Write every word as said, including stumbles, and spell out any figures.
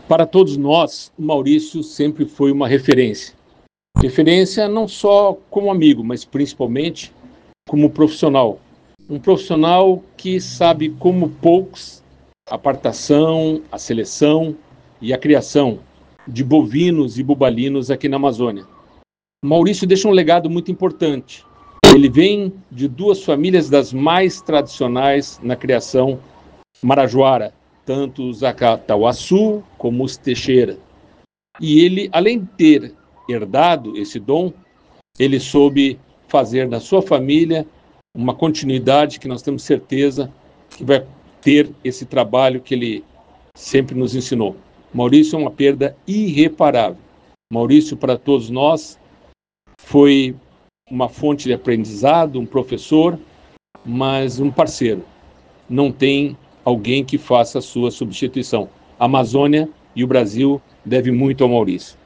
Para todos nós, o Maurício sempre foi uma referência. Referência não só como amigo, mas principalmente como profissional. Um profissional que sabe como poucos a apartação, a seleção e a criação de bovinos e bubalinos aqui na Amazônia. O Maurício deixa um legado muito importante. Ele vem de duas famílias das mais tradicionais na criação marajoara, tanto os Acatauaçu como os Teixeira. E ele, além de ter herdado esse dom, ele soube fazer na sua família uma continuidade que nós temos certeza que vai ter esse trabalho que ele sempre nos ensinou. Maurício é uma perda irreparável. Maurício, para todos nós, foi uma fonte de aprendizado, um professor, mas um parceiro. Não tem alguém que faça a sua substituição. A Amazônia e o Brasil devem muito ao Maurício.